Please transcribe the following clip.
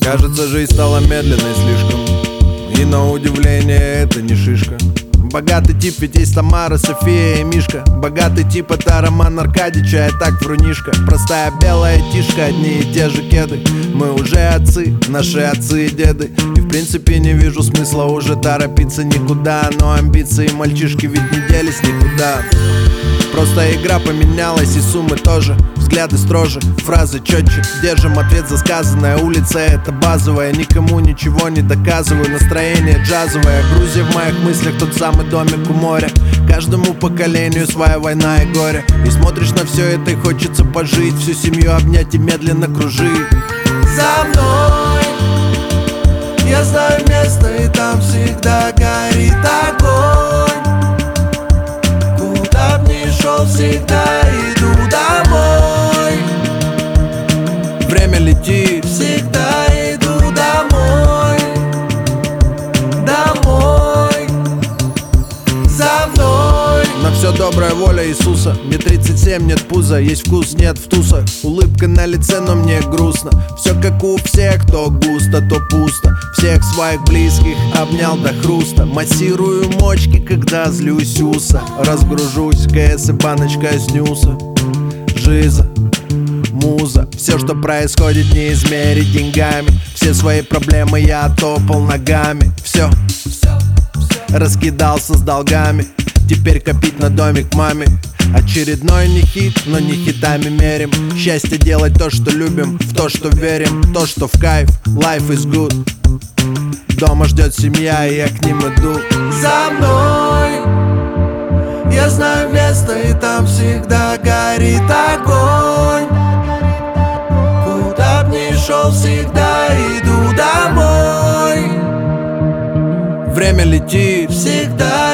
Кажется, жизнь стала медленной слишком, и на удивление это не шишка. Богатый тип, ведь есть Тамара, София и Мишка. Богатый тип — это Роман Аркадьевич, а я так врунишка. Простая белая тишка, одни и те же кеды. Мы уже отцы, наши отцы и деды. И в принципе не вижу смысла уже торопиться никуда. Но амбиции мальчишки ведь не делись никуда. Просто игра поменялась и суммы тоже. Взгляды строже, фразы четче. Держим ответ за сказанное. Улица — это базовая, никому ничего не доказываю. Настроение джазовое, Грузия в моих мыслях, тот самый домик у моря. Каждому поколению своя война и горе. И смотришь на все это и хочется пожить, всю семью обнять и медленно кружить. За мной я знаю место, и там всегда горит огонь. Куда б ни шел, всегда иду домой. Время летит, всегда иду домой. Домой. За мной. на все добрая воля Иисуса. Мне 37, нет пуза, есть вкус, нет в тусах. Улыбка на лице, но мне грустно. Все как у всех, то густо, то пусто. Всех своих близких обнял до хруста. Массирую мочки, когда злюсь уса. Разгружусь, КС и баночка снюса. Жиза, муза. Все, что происходит, не измерить деньгами. Все свои проблемы я топал ногами. Все, раскидался с долгами. Теперь копить на домик маме. Очередной не хит, но не хитами мерим. Счастье делать то, что любим, в то, что верим, то, что в кайф. Life is good. Дома ждет семья, и я к ним иду. За мной я знаю место, и там всегда горит огонь. Куда б ни шел, всегда иду домой. Время летит, всегда